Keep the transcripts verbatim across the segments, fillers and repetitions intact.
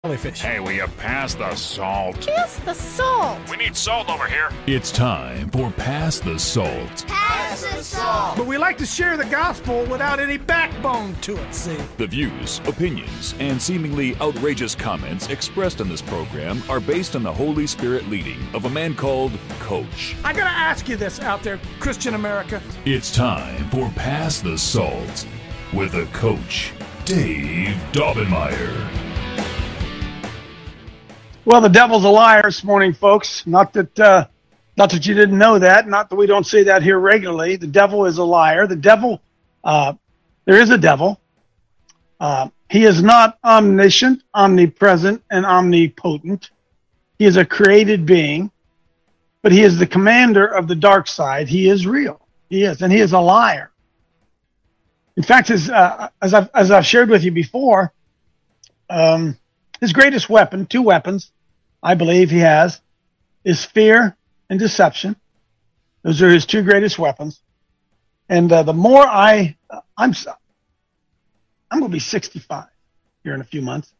Jellyfish. Hey, will you pass the salt? Pass the salt. We need salt over here. It's time for Pass the Salt. Pass the salt. But we like to share the gospel without any backbone to it, see? The views, opinions, and seemingly outrageous comments expressed on this program are based on the Holy Spirit leading of a man called Coach. I gotta ask you this out there, Christian America. It's time for Pass the Salt with a Coach, Dave Daubenmire. Well, the devil's a liar this morning, folks. Not that, uh, not that you didn't know that. Not that we don't say that here regularly. The devil is a liar. The devil, uh, there is a devil. Uh, he is not omniscient, omnipresent, and omnipotent. He is a created being, but he is the commander of the dark side. He is real. He is, and he is a liar. In fact, as uh, as I've as I've shared with you before, um. His greatest weapon, two weapons, I believe he has, is fear and deception. Those are his two greatest weapons. And uh, the more I, uh, I'm, I'm going to be sixty-five here in a few months.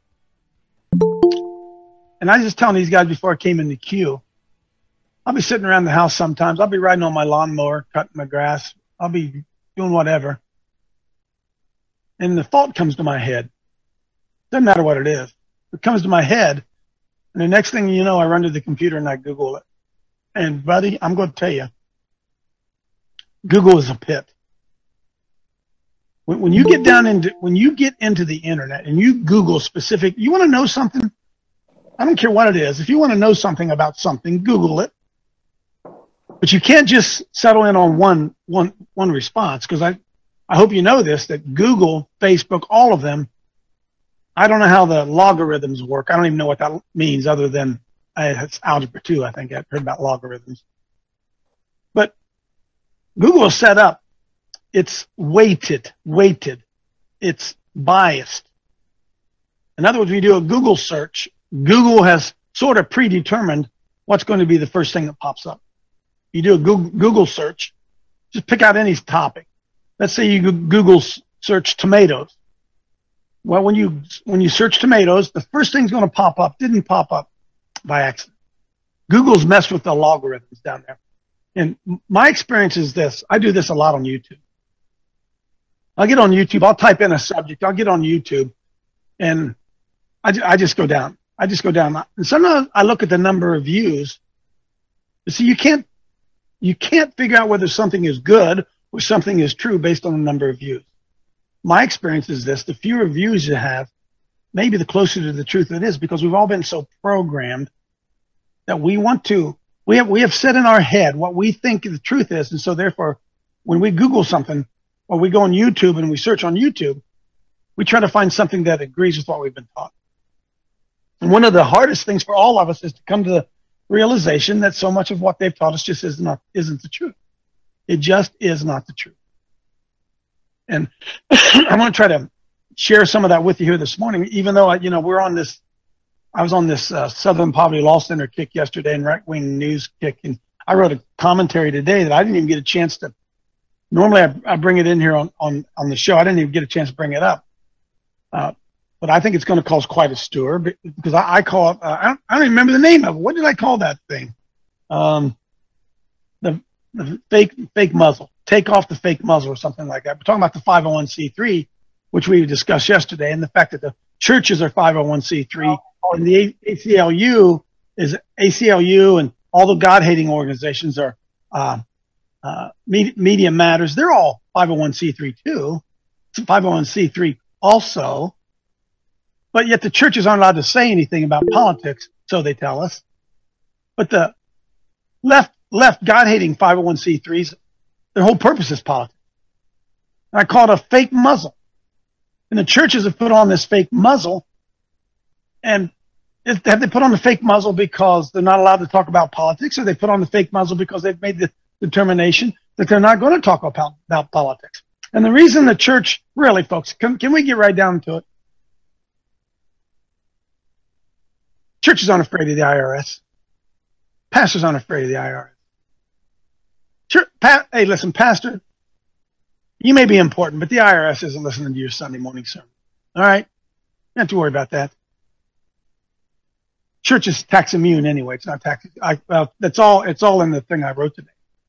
And I was just telling these guys before I came in the queue, I'll be sitting around the house sometimes. I'll be riding on my lawnmower, cutting my grass. I'll be doing whatever. And the thought comes to my head. Doesn't matter what it is. It comes to my head, and the next thing you know, I run to the computer and I Google it. And buddy, I'm going to tell you, Google is a pit. When, when you get down into, when you get into the internet and you Google specific, you want to know something? I don't care what it is. If you want to know something about something, Google it. But you can't just settle in on one, one, one response, because I, I hope you know this, that Google, Facebook, all of them, I don't know how the logarithms work. I don't even know what that means other than uh, it's algebra two. I think I've heard about logarithms. But Google is set up. It's weighted, weighted. It's biased. In other words, when you do a Google search, Google has sort of predetermined what's going to be the first thing that pops up. You do a Google search, just pick out any topic. Let's say you Google search tomatoes. Well, when you when you search tomatoes, the first thing's going to pop up didn't pop up by accident. Google's messed with the logarithms down there. And my experience is this. I do this a lot on YouTube. I'll get on YouTube. I'll type in a subject. I'll get on YouTube, and I, I just go down. I just go down. And sometimes I look at the number of views. You see, you can't you can't figure out whether something is good or something is true based on the number of views. My experience is this: the fewer views you have, maybe the closer to the truth it is, because we've all been so programmed that we want to, we have, we have set in our head what we think the truth is. And so therefore, when we Google something or we go on YouTube and we search on YouTube, we try to find something that agrees with what we've been taught. And one of the hardest things for all of us is to come to the realization that so much of what they've taught us just is not, isn't the truth. It just is not the truth. And I want to try to share some of that with you here this morning, even though, I, you know, we're on this, I was on this uh, Southern Poverty Law Center kick yesterday and right-wing news kick. And I wrote a commentary today that I didn't even get a chance to, normally I, I bring it in here on, on, on the show. I didn't even get a chance to bring it up. Uh, but I think it's going to cause quite a stir because I, I call it, uh, I, don't, I don't even remember the name of it. What did I call that thing? Um, the, the fake, fake muzzle. Take off the fake muzzle or something like that. We're talking about the five oh one c three, which we discussed yesterday, and the fact that the churches are five oh one c three, and the A C L U is A C L U, and all the God-hating organizations are uh, uh, Media Matters. They're all five oh one c three too. It's five oh one c three also, but yet the churches aren't allowed to say anything about politics, so they tell us. But the left left God-hating five oh one c threes, their whole purpose is politics. And I call it a fake muzzle. And the churches have put on this fake muzzle. And have they put on the fake muzzle because they're not allowed to talk about politics, or they put on the fake muzzle because they've made the determination that they're not going to talk about, about politics? And the reason the church, really, folks, can, can we get right down to it? Churches aren't afraid of the I R S. Pastors aren't afraid of the I R S. Sure, Pat, hey, listen, Pastor, you may be important, but the I R S isn't listening to your Sunday morning sermon. All right? You don't have to worry about that. church is tax immune anyway. It's not tax. I, well, that's all. It's all in the thing I wrote today.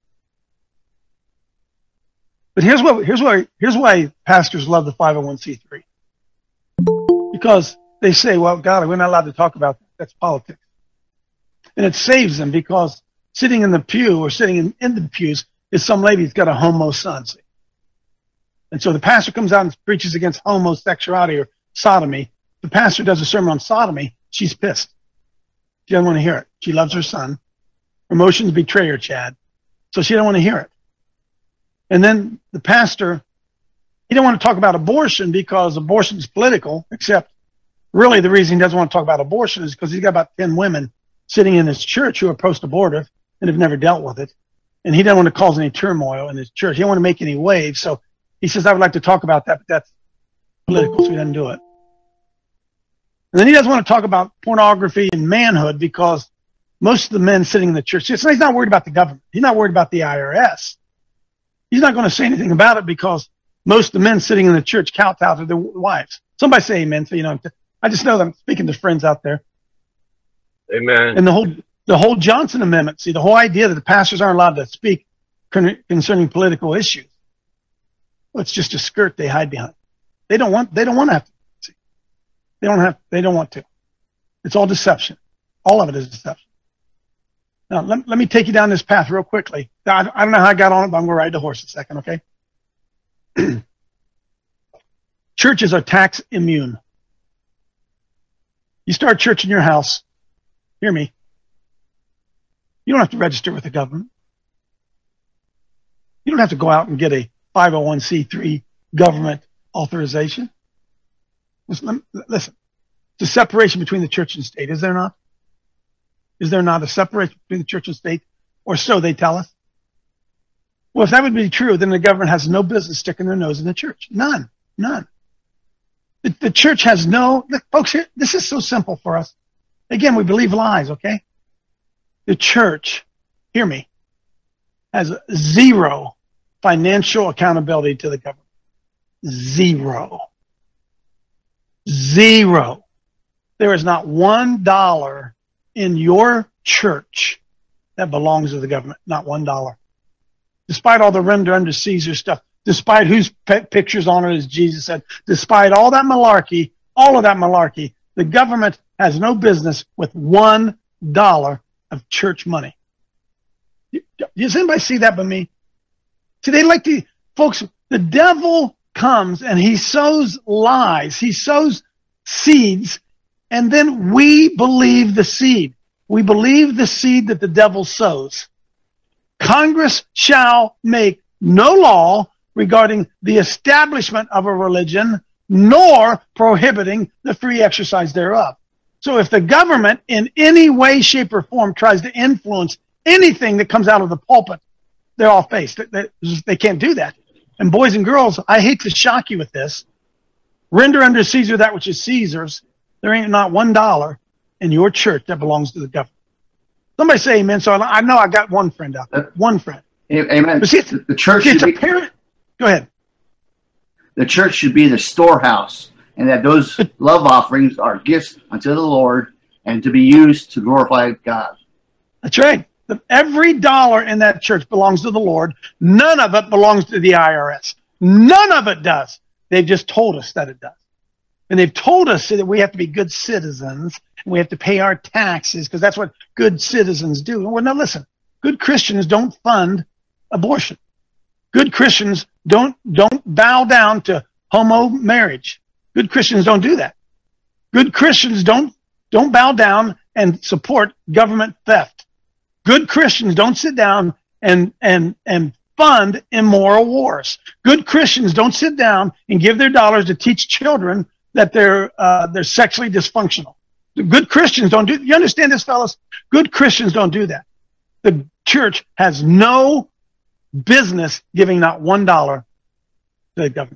But here's what here's why here's why pastors love the five oh one c three. Because they say, well, God, we're not allowed to talk about that. That's politics. And it saves them because sitting in the pew or sitting in, in the pews is some lady who's got a homo son. See? And so the pastor comes out and preaches against homosexuality or sodomy. The pastor does a sermon on sodomy. She's pissed. She doesn't want to hear it. She loves her son. Her emotions betray her, Chad. So she doesn't want to hear it. And then the pastor, he didn't want to talk about abortion because abortion is political, except really the reason he doesn't want to talk about abortion is because he's got about ten women sitting in his church who are post-abortive and have never dealt with it. And he doesn't want to cause any turmoil in his church. He didn't want to make any waves. So he says, I would like to talk about that, but that's political, so he doesn't do it. And then he doesn't want to talk about pornography and manhood because most of the men sitting in the church, he's not worried about the government. He's not worried about the I R S. He's not going to say anything about it because most of the men sitting in the church kowtow to their wives. Somebody say amen. So, you know, I just know that I'm speaking to friends out there. Amen. And the whole, the whole Johnson Amendment, see, the whole idea that the pastors aren't allowed to speak concerning political issues. Well, it's just a skirt they hide behind. They don't want, they don't want to have to. See, they don't have, they don't want to. It's all deception. All of it is deception. Now, let, let me take you down this path real quickly. I, I don't know how I got on it, but I'm going to ride the horse a second, okay? Churches are tax immune. You start church in your house, hear me, you don't have to register with the government. You don't have to go out and get a five oh one c three government authorization. Listen, listen, it's a separation between the church and state, is there not? Is there not a separation between the church and state? Or so they tell us. Well, if that would be true, then the government has no business sticking their nose in the church. None. None. The, the church has no, look, folks, here, this is so simple for us. Again, we believe lies, okay? The church, hear me, has zero financial accountability to the government. Zero. Zero. There is not one dollar in your church that belongs to the government. Not one dollar. Despite all the render under Caesar stuff, despite whose pe- pictures on it, as Jesus said, despite all that malarkey, all of that malarkey, the government has no business with one dollar of church money. Does anybody see that but me? See, they like to, folks, the devil comes and he sows lies. He sows seeds, and then we believe the seed. We believe the seed that the devil sows. Congress shall make no law regarding the establishment of a religion, nor prohibiting the free exercise thereof. So if the government in any way, shape, or form tries to influence anything that comes out of the pulpit, they're all faced. They, they can't do that. And boys and girls, I hate to shock you with this. Render unto Caesar that which is Caesar's. There ain't not one dollar in your church that belongs to the government. Somebody say amen. So I know I got one friend out there. One friend. Amen. But see, it's, the church see, it's should a be, parent. Go ahead. The church should be the storehouse, and that those love offerings are gifts unto the Lord and to be used to glorify God. That's right. Every dollar in that church belongs to the Lord. None of it belongs to the I R S. None of it does. They've just told us that it does. And they've told us that we have to be good citizens and we have to pay our taxes because that's what good citizens do. Well, now listen, good Christians don't fund abortion. Good Christians don't don't bow down to homo marriage. Good Christians don't do that. Good Christians don't don't bow down and support government theft. Good Christians don't sit down and and and fund immoral wars. Good Christians don't sit down and give their dollars to teach children that they're uh, they're sexually dysfunctional. Good Christians don't do. You understand this, fellas? Good Christians don't do that. The church has no business giving not one dollar to the government.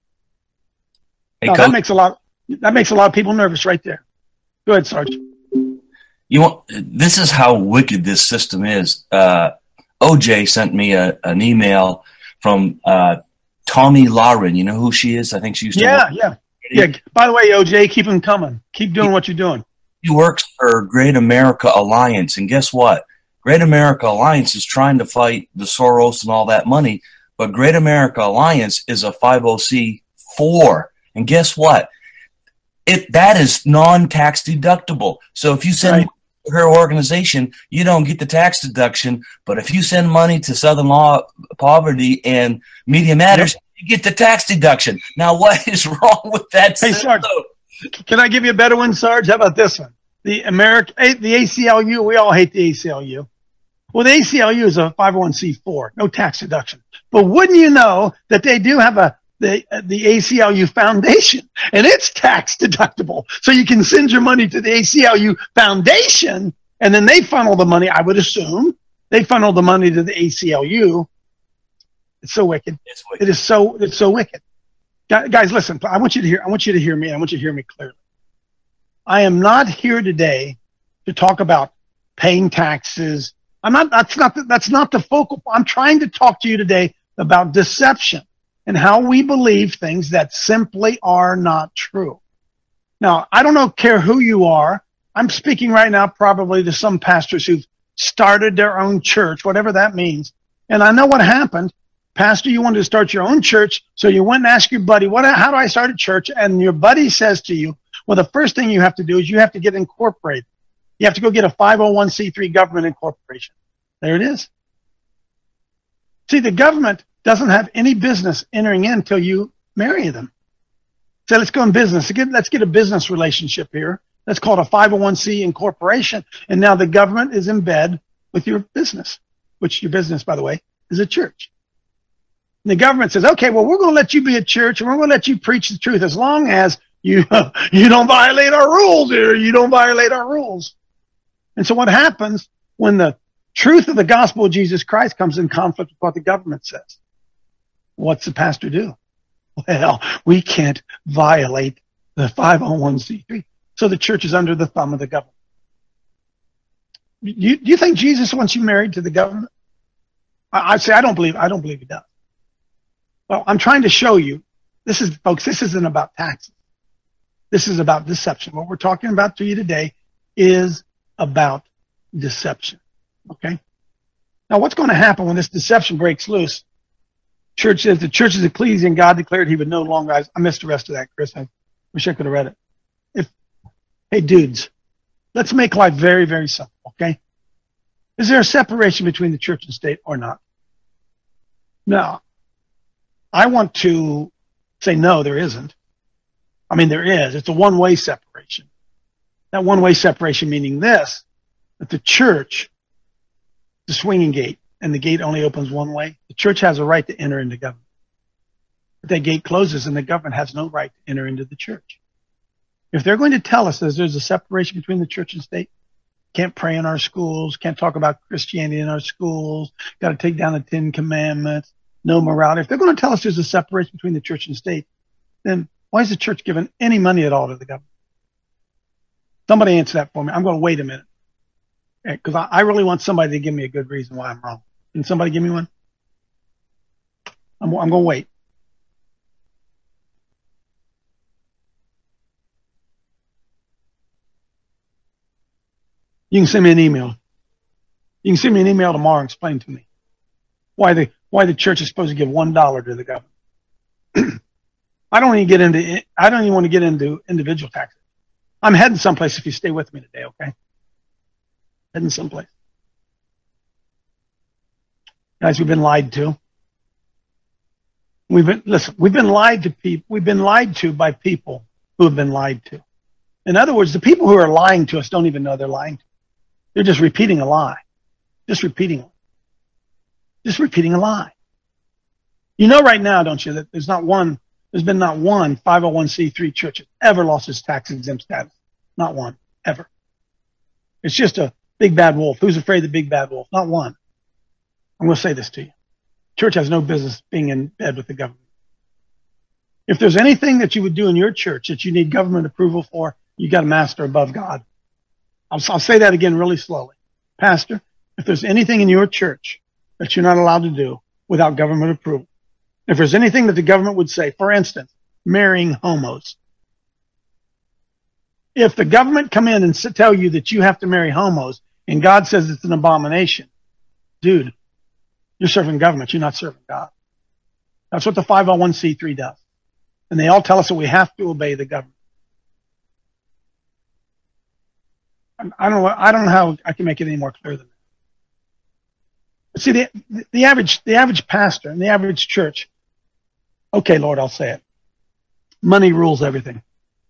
Hey, now, Coach, that makes a lot. That makes a lot of people nervous, right there. Go ahead, Sarge. You want, this is how wicked this system is. Uh, O J sent me a, an email from uh, Tommy Lauren. You know who she is? I think she used to Yeah, work. yeah, yeah. By the way, O J, keep them coming. Keep doing what you're doing. He works for Great America Alliance, and guess what? Great America Alliance is trying to fight the Soros and all that money, but Great America Alliance is a five oh c four, and guess what? It that is non-tax deductible. So if you send Right. money to her organization, you don't get the tax deduction, but if you send money to Southern Law Poverty and Media Matters, you get the tax deduction. Now, what is wrong with that Hey, system? Sarge, can I give you a better one, Sarge? How about this one? The American, the A C L U, we all hate the A C L U. Well, the A C L U is a five oh one c four, no tax deduction. But wouldn't you know that they do have a the the A C L U Foundation, and it's tax deductible. So you can send your money to the A C L U Foundation, and then they funnel the money, I would assume. They funnel the money to the A C L U. It's so wicked. It's wicked. It is so it's so wicked. Gu- Guys, listen, I want you to hear I want you to hear me. I want you to hear me clearly. I am not here today to talk about paying taxes. I'm not that's not the, that's not the focal point. I'm trying to talk to you today about deception and how we believe things that simply are not true. Now, I don't know care who you are. I'm speaking right now probably to some pastors who've started their own church, whatever that means. And I know what happened. Pastor, you wanted to start your own church, so you went and asked your buddy, "What? How do I start a church?" And your buddy says to you, well, the first thing you have to do is you have to get incorporated. You have to go get a five oh one c three government incorporation. There it is. See, the government doesn't have any business entering in until you marry them. So let's go in business. Let's get a business relationship here. That's called a five oh one c incorporation. And now the government is in bed with your business, which your business, by the way, is a church. And the government says, okay, well, we're going to let you be a church and we're going to let you preach the truth as long as you, you don't violate our rules here. You don't violate our rules. And so what happens when the truth of the gospel of Jesus Christ comes in conflict with what the government says? What's the pastor do? Well, we can't violate the five oh one c three. So the church is under the thumb of the government. Do you, do you think Jesus wants you married to the government? I, I say I don't believe I don't believe he does. Well, I'm trying to show you. This is, folks, this isn't about taxes. This is about deception. What we're talking about to you today is about deception. Okay? Now, what's going to happen when this deception breaks loose? Church says the church is ecclesia and God declared he would no longer. I, I missed the rest of that, Chris. I wish I could have read it. If, hey, dudes, let's make life very, very simple, okay? Is there a separation between the church and state or not? No. I want to say no, there isn't. I mean, there is. It's a one-way separation. That one-way separation meaning this, that the church, the swinging gate, and the gate only opens one way. The church has a right to enter into government. But that gate closes and the government has no right to enter into the church. If they're going to tell us that there's a separation between the church and state, can't pray in our schools, can't talk about Christianity in our schools, got to take down the Ten Commandments, no morality. If they're going to tell us there's a separation between the church and state, then why is the church giving any money at all to the government? Somebody answer that for me. I'm going to wait a minute because I, I really want somebody to give me a good reason why I'm wrong. Can somebody give me one? I'm, I'm going to wait. You can send me an email. You can send me an email tomorrow and explain to me why the why the church is supposed to give one dollar to the government. I don't even get into I don't even want to get into individual taxes. I'm heading someplace if you stay with me today, okay? Heading someplace. Guys, we've been lied to. We've been listen, we've been lied to people we've been lied to by people who have been lied to. In other words, the people who are lying to us don't even know they're lying to us. They're just repeating a lie. Just repeating it. Just repeating a lie. You know right now, don't you, that there's not one, there's been not one five oh one c three church that ever lost its tax exempt status. Not one, ever. It's just a big bad wolf. Who's afraid of the big bad wolf? Not one. I'm going to say this to you. Church has no business being in bed with the government. If there's anything that you would do in your church that you need government approval for, you got a master above God. I'll, I'll say that again really slowly. Pastor, if there's anything in your church that you're not allowed to do without government approval, if there's anything that the government would say, for instance, marrying homos, if the government come in and s- tell you that you have to marry homos and God says it's an abomination, dude, you're serving government. You're not serving God. That's what the five oh one c three does. And they all tell us that we have to obey the government. I don't know. I don't know how I can make it any more clear than that. But see, the, the average, the average pastor and the average church, okay, Lord, I'll say it. Money rules everything.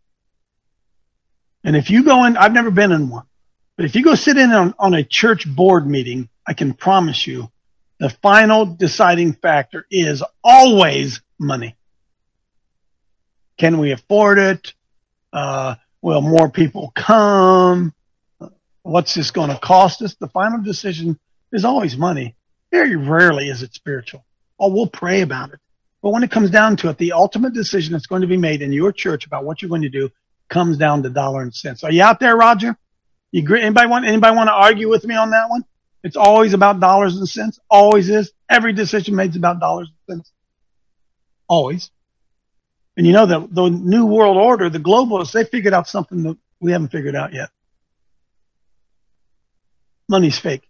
And if you go in, I've never been in one, but if you go sit in on, on a church board meeting, I can promise you the final deciding factor is always money. Can we afford it? Uh, will more people come? What's this going to cost us? The final decision is always money. Very rarely is it spiritual. Oh, we'll pray about it. But when it comes down to it, the ultimate decision that's going to be made in your church about what you're going to do comes down to dollar and cents. Are you out there, Roger? You agree? Anybody want, anybody want to argue with me on that one? It's always about dollars and cents. Always is. Every decision made is about dollars and cents. Always. And you know, the, the new world order, the globalists, they figured out something that we haven't figured out yet. Money's fake.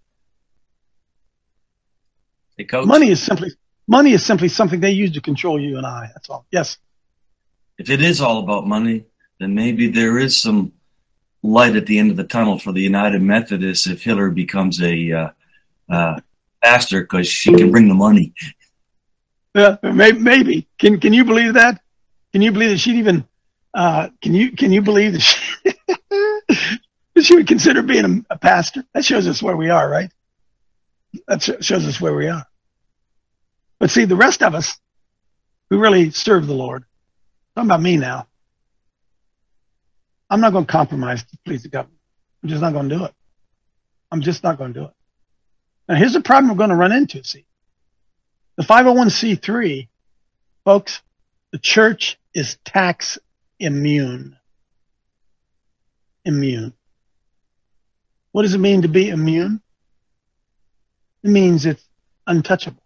Hey, Coach. Money is simply money is simply something they use to control you and I. That's all. Yes. If it is all about money, then maybe there is some light at the end of the tunnel for the United Methodists if Hillary becomes a uh, uh, pastor, because she can bring the money. Yeah, maybe, maybe. Can can you believe that? Can you believe that she'd even? Uh, can you can you believe that she, that she would consider being a, a pastor? That shows us where we are, right? That sh- shows us where we are. But see, the rest of us, we really serve the Lord. Talking about me now. I'm not going to compromise to please the government. I'm just not going to do it. I'm just not going to do it. Now, here's the problem we're going to run into, see. The five oh one c three, folks, the church is tax immune. Immune. What does it mean to be immune? It means it's untouchable.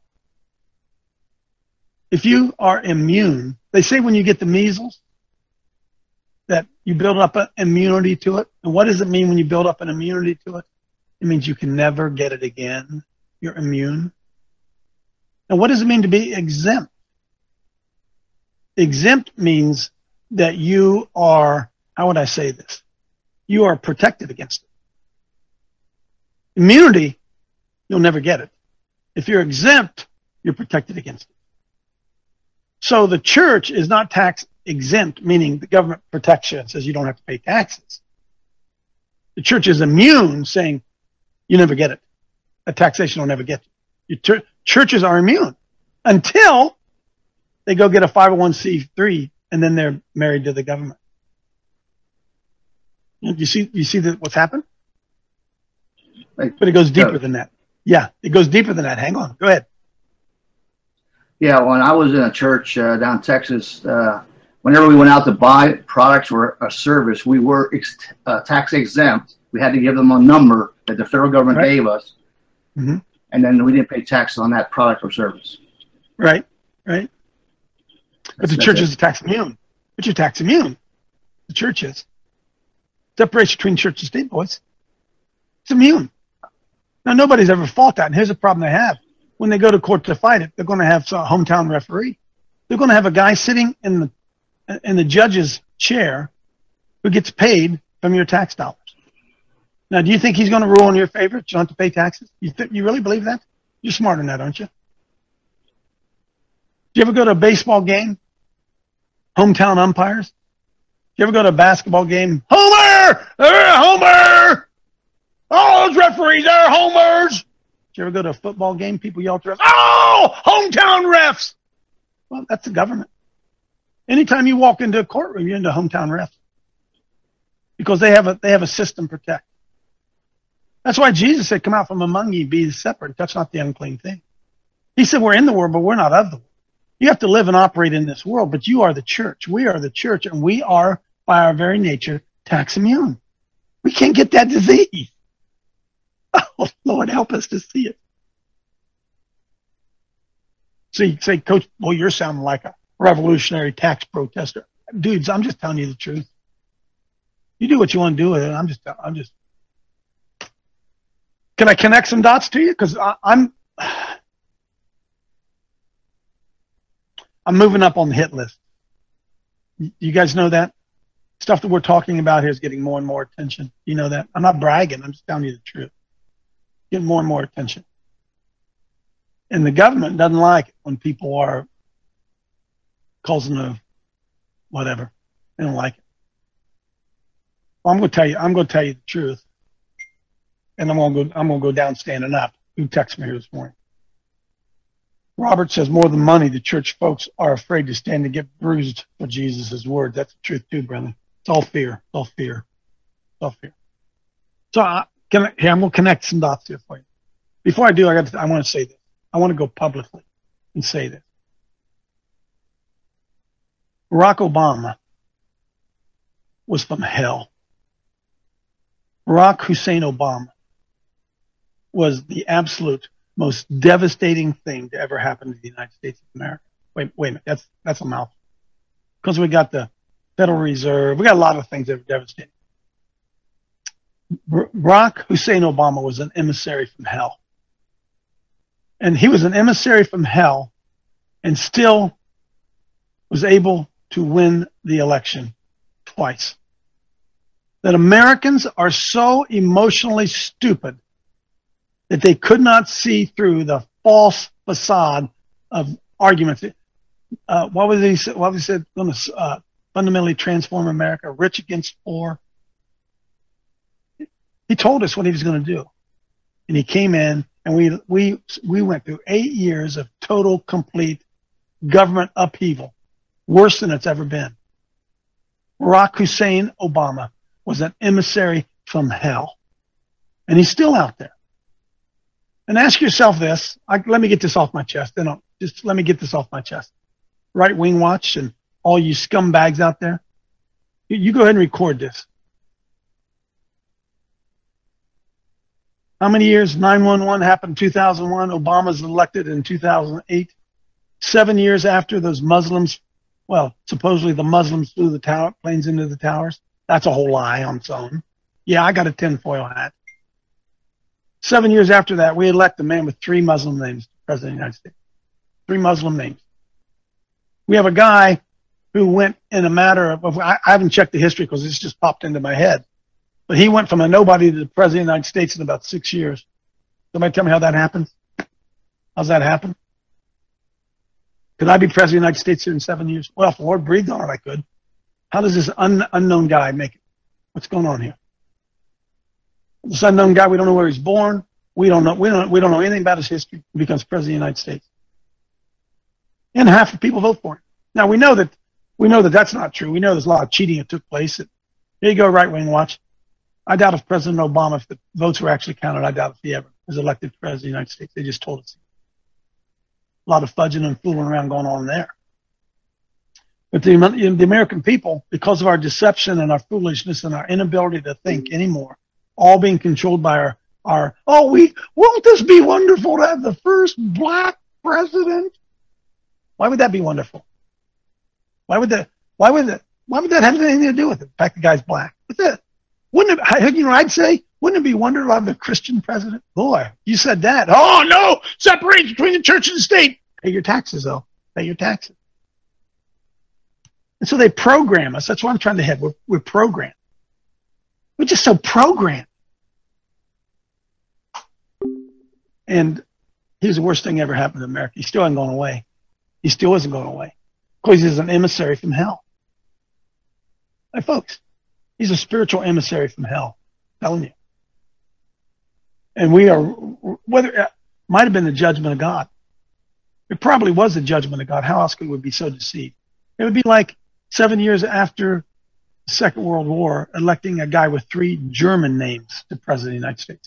If you are immune, they say when you get the measles, that you build up an immunity to it. And what does it mean when you build up an immunity to it? It means you can never get it again. You're immune. And what does it mean to be exempt? Exempt means that you are, how would I say this? You are protected against it. Immunity, you'll never get it. If you're exempt, you're protected against it. So the church is not tax exempt, meaning the government protects you and says you don't have to pay taxes. The church is immune, saying you never get it. A taxation will never get you. Your ch- churches are immune until they go get a five oh one c three and then they're married to the government. You see, you see that what's happened? But it goes deeper than that. Yeah, it goes deeper than that. Hang on. Go ahead. Yeah, when I was in a church uh, down in Texas, uh, whenever we went out to buy products or a service, we were ex- uh, tax exempt. We had to give them a number that the federal government Right. gave us, Mm-hmm. and then we didn't pay tax on that product or service. Right, right. But the That's church it. is tax immune. But you're tax immune. The church is. Separation between church and state, boys. It's immune. Now, nobody's ever fought that. And here's the problem they have. When they go to court to fight it, they're going to have a hometown referee. They're going to have a guy sitting in the in the judge's chair who gets paid from your tax dollars. Now, do you think he's going to rule in your favor? You don't have to pay taxes? You th- you really believe that? You're smarter than that, aren't you? Do you ever go to a baseball game? Hometown umpires? Do you ever go to a basketball game? Homer! Uh, Homer! All those referees are homers! Do you ever go to a football game? People yell at the refs, oh, hometown refs! Well, that's the government. Anytime you walk into a courtroom, you're into hometown refs. Because they have a they have a system protect. That's why Jesus said, come out from among you, be separate, touch not the unclean thing. He said, we're in the world, but we're not of the world. You have to live and operate in this world, but you are the church. We are the church, and we are, by our very nature, tax immune. We can't get that disease. Oh, Lord, help us to see it. So you say, Coach, well, you're sounding like a revolutionary tax protester. Dudes, I'm just telling you the truth. You do what you want to do with it. I'm just, I'm just. Can I connect some dots to you? Because I'm, I'm moving up on the hit list. You guys know that? Stuff that we're talking about here is getting more and more attention. You know that? I'm not bragging. I'm just telling you the truth. Getting more and more attention. And the government doesn't like it when people are causing a whatever. They don't like it. Well, I'm going to tell you. I'm going to tell you the truth. And I'm going to go. I'm going to go down standing up. Who texted me here this morning? Robert says, more than money, the church folks are afraid to stand and get bruised for Jesus' word. That's the truth too, brother. It's all fear. It's all fear. It's all fear. So I, can I, here, I'm going to connect some dots here for you. Before I do, I got. To, I want to say this. I want to go publicly and say this. Barack Obama was from hell. Barack Hussein Obama was the absolute most devastating thing to ever happen to the United States of America. Wait, wait a minute. That's that's a mouthful. Because we got the Federal Reserve. We got a lot of things that are devastating. Barack Hussein Obama was an emissary from hell. And he was an emissary from hell and still was able to win the election twice. That Americans are so emotionally stupid that they could not see through the false facade of arguments. Uh, what was he said? What was he said? Going to uh, fundamentally transform America, rich against poor. He told us what he was going to do, and he came in, and we we we went through eight years of total, complete government upheaval, worse than it's ever been. Barack Hussein Obama was an emissary from hell, and he's still out there. And ask yourself this. I, let me get this off my chest. Then I'll, just let me get this off my chest. Right Wing Watch and all you scumbags out there, you, you go ahead and record this. How many years? nine one one happened in two thousand one. Obama's elected in two thousand eight. Seven years after those Muslims, well, supposedly the Muslims flew the tower, planes into the towers. That's a whole lie on its own. Yeah, I got a tinfoil hat. Seven years after that, we elect a man with three Muslim names, President of the United States. Three Muslim names. We have a guy who went in a matter of, I, I haven't checked the history because this just popped into my head, but he went from a nobody to the President of the United States in about six years. Somebody tell me how that happens? How's that happen? Could I be President of the United States here in seven years? Well, if the Lord breathed on it, I could. How does this un, unknown guy make it? What's going on here? This unknown guy, we don't know where he's born. We don't know. We don't. We don't know anything about his history. He becomes President of the United States, and half the people vote for him. Now we know that. We know that that's not true. We know there's a lot of cheating that took place. Here you go, Right Wing Watch. I doubt if President Obama, if the votes were actually counted, I doubt if he ever was elected President of the United States. They just told us. A lot of fudging and fooling around going on there. But the, the American people, because of our deception and our foolishness and our inability to think anymore, all being controlled by our, our oh, we won't this be wonderful to have the first black president? Why would that be wonderful? Why would that? Why would that? Why would that have anything to do with it? In fact, the guy's black. What's that? Wouldn't it? You know, I'd say, wouldn't it be wonderful to have a Christian president? Boy, you said that. Oh no, separate between the church and the state. Pay your taxes, though. Pay your taxes. And so they program us. That's what I'm trying to hit. We're, we're programmed. We're just so programmed. And here's the worst thing ever happened to America. He still hasn't gone away. He still isn't going away. Because he's an emissary from hell. Hey, folks, he's a spiritual emissary from hell. I'm telling you. And we are, whether it might have been the judgment of God. It probably was the judgment of God. How else could we be so deceived? It would be like seven years after the Second World War, electing a guy with three German names to President of the United States.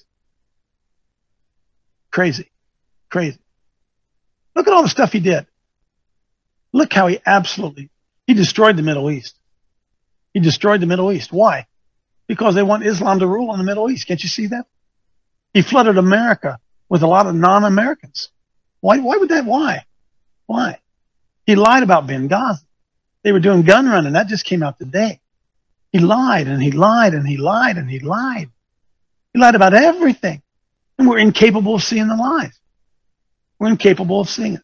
Crazy. Crazy. Look at all the stuff he did. Look how he absolutely, he destroyed the Middle East. He destroyed the Middle East. Why? Because they want Islam to rule in the Middle East. Can't you see that? He flooded America with a lot of non-Americans. Why, why would that? Why? Why? He lied about Benghazi. They were doing gun running. That just came out today. He lied and he lied and he lied and he lied. He lied about everything. And we're incapable of seeing the lies. We're incapable of seeing it.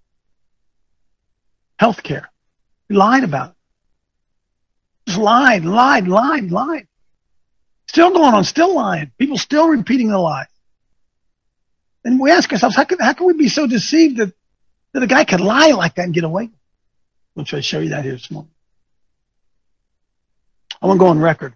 Healthcare. He lied about it. Just lied, lied, lied, lied. Still going on, still lying. People still repeating the lies. And we ask ourselves, how can, how can we be so deceived that, that a guy could lie like that and get away? We'll try to show you that here this morning. I want to go on record.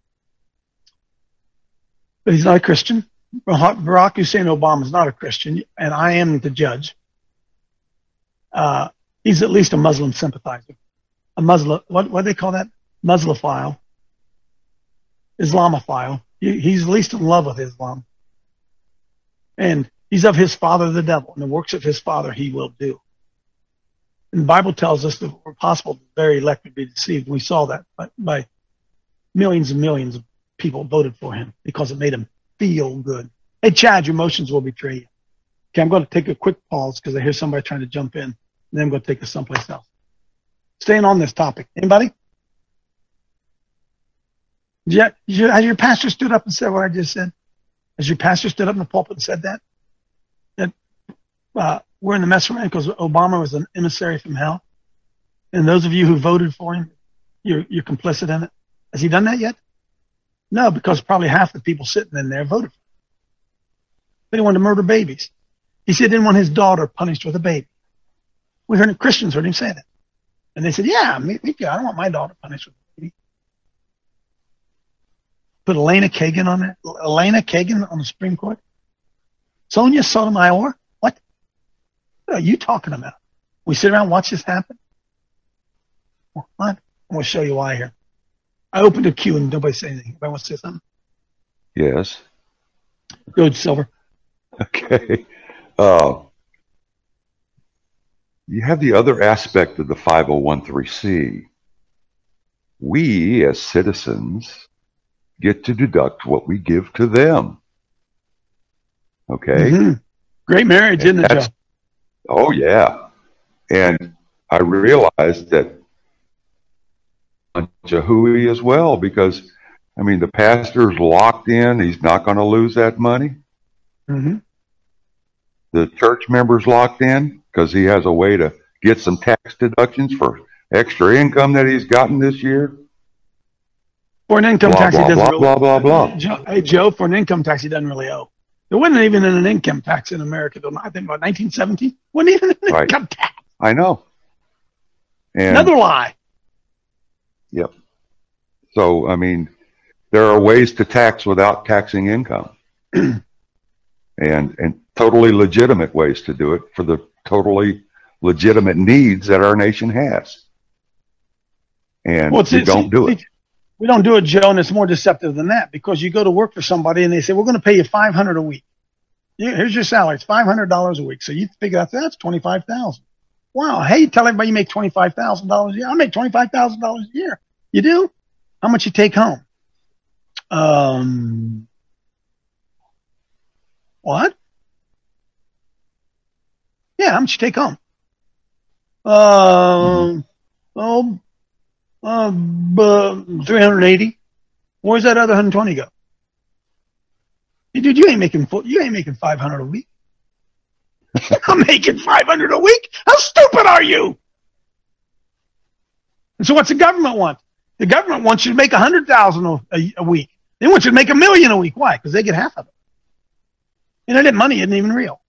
But he's not a Christian. Barack Hussein Obama is not a Christian, and I am the judge. Uh, he's at least a Muslim sympathizer. A Muslim, what, what do they call that? Muslimophile. Islamophile. He, he's at least in love with Islam. And he's of his father, the devil, and the works of his father he will do. And the Bible tells us that we're possible the very elect would be deceived. We saw that by, by millions and millions of people voted for him because it made him feel good. Hey, Chad, your emotions will betray you. Okay, I'm going to take a quick pause because I hear somebody trying to jump in, and then I'm going to take us someplace else. Staying on this topic. Anybody? Yeah, has your pastor stood up and said what I just said? Has your pastor stood up in the pulpit and said that? That uh, we're in the mess around because Obama was an emissary from hell? And those of you who voted for him, you're, you're complicit in it? Has he done that yet? No, because probably half the people sitting in there voted for him. They didn't want to murder babies. He said he didn't want his daughter punished with a baby. We heard Christians heard him say that. And they said, yeah, me, me too. I don't want my daughter punished with a baby. Put Elena Kagan on it. Elena Kagan on the Supreme Court. Sonia Sotomayor. What? What are you talking about? We sit around and watch this happen? What? I'm going to show you why here. I opened a queue and nobody said anything. Anybody want to say something? Yes. Go, Silver. Okay. Uh, you have the other aspect of the five oh one three C. We, as citizens, get to deduct what we give to them. Okay? Mm-hmm. Great marriage, isn't it, Joe? Oh, yeah. And I realized that Jehui as well, because, I mean, the pastor's locked in. He's not going to lose that money. Mm-hmm. The church member's locked in because he has a way to get some tax deductions for extra income that he's gotten this year. For an income blah, tax, blah, he doesn't blah, really, blah, blah, blah. Joe, hey, Joe, for an income tax, he doesn't really owe. There wasn't even an income tax in America, though. I think about nineteen seventeen. Wasn't even an Right. income tax. I know. And Another lie. Yep. So, I mean, there are ways to tax without taxing income. and and totally legitimate ways to do it for the totally legitimate needs that our nation has. And Well, we see- don't see- do it. see, We don't do it, Joe, and it's more deceptive than that because you go to work for somebody and they say, we're going to pay you five hundred dollars a week. Yeah, here's your salary. It's five hundred dollars a week. So you figure out that's twenty-five thousand dollars. Wow. Hey, you tell everybody you make twenty-five thousand dollars a year. I make twenty-five thousand dollars a year. You do? How much you take home? Um, what? Yeah, how much you take home? Um, oh, uh, three hundred eighty. Where's that other one hundred twenty go? Hey, dude, you ain't making full, you ain't making five hundred a week. I'm making five hundred a week. How stupid are you? And so, what's the government want? The government wants you to make a hundred thousand a, a week. They want you to make a million a week. Why? Because they get half of it. And that money isn't even real.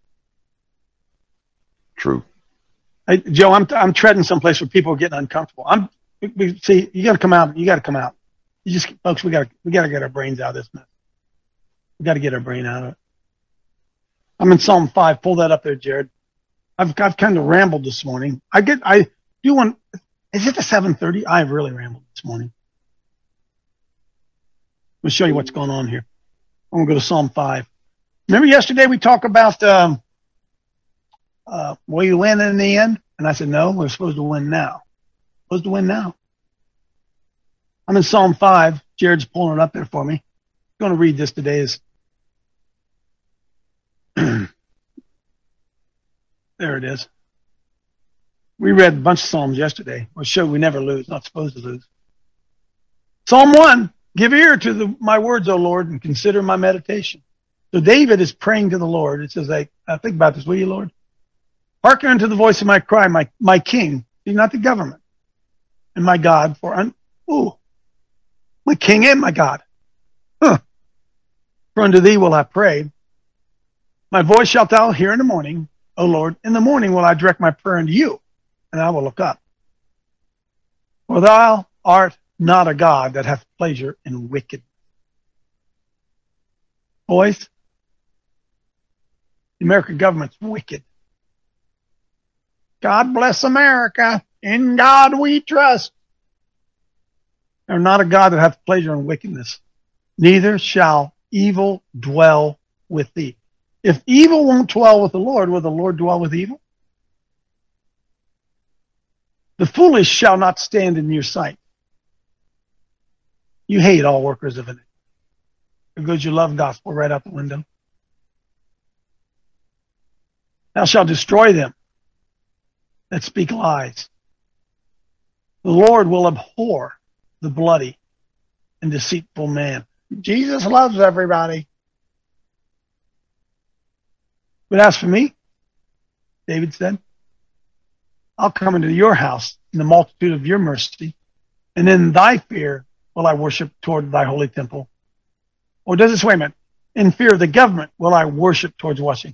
True. Hey, Joe, I'm I'm treading someplace where people are getting uncomfortable. I'm we, see, you got to come out. You got to come out. You just, folks, we got to we got to get our brains out of this mess. We got to get our brain out of it. I'm in Psalm five. Pull that up there, Jared. I've I've kind of rambled this morning. I get I do want. Is it the seven thirty? I've really rambled this morning. Let me show you what's going on here. I'm going to go to Psalm five. Remember yesterday we talked about um, uh, will you win in the end? And I said, no, we're supposed to win now. Supposed to win now. I'm in Psalm five. Jared's pulling it up there for me. I'm going to read this today. Is there it is. We read a bunch of Psalms yesterday. We showed we never lose, not supposed to lose. Psalm one, give ear to the, my words, O Lord, and consider my meditation. So David is praying to the Lord. It says, like, uh, think about this, will you, Lord? Hearken unto the voice of my cry, my, my king, see, not the government, and my God, for, un, ooh, my king and my God. Huh. For unto thee will I pray. My voice shalt thou hear in the morning, O Lord. In the morning will I direct my prayer unto you, and I will look up. For thou art not a God that hath pleasure in wicked. Boys, the American government's wicked. God bless America. In God we trust. They're not a God that hath pleasure in wickedness. Neither shall evil dwell with thee. If evil won't dwell with the Lord, will the Lord dwell with evil? The foolish shall not stand in your sight. You hate all workers of iniquity. Because you love gospel right out the window. Thou shalt destroy them that speak lies. The Lord will abhor the bloody and deceitful man. Jesus loves everybody. But as for me, David said, I'll come into your house in the multitude of your mercy, and in thy fear will I worship toward thy holy temple. Or does it, wait a minute, in fear of the government will I worship towards Washington.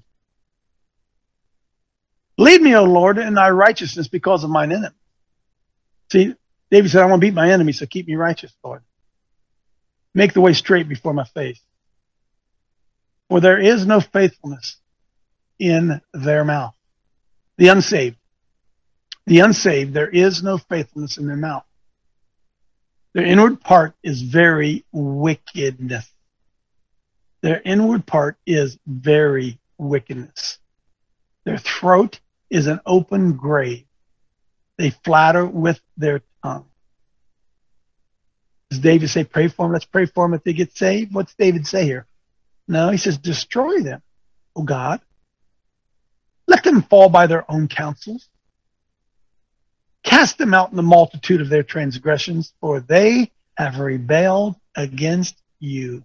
Lead me, O Lord, in thy righteousness because of mine enemy. See, David said, I want to beat my enemy, so keep me righteous, Lord. Make the way straight before my face. For there is no faithfulness in their mouth. The unsaved. The unsaved, there is no faithfulness in their mouth. Their inward part is very wickedness. Their inward part is very wickedness. Their throat is an open grave. They flatter with their tongue. Does David say, pray for them? Let's pray for them if they get saved. What's David say here? No, he says, destroy them, O God. Let them fall by their own counsels. Cast them out in the multitude of their transgressions, for they have rebelled against you.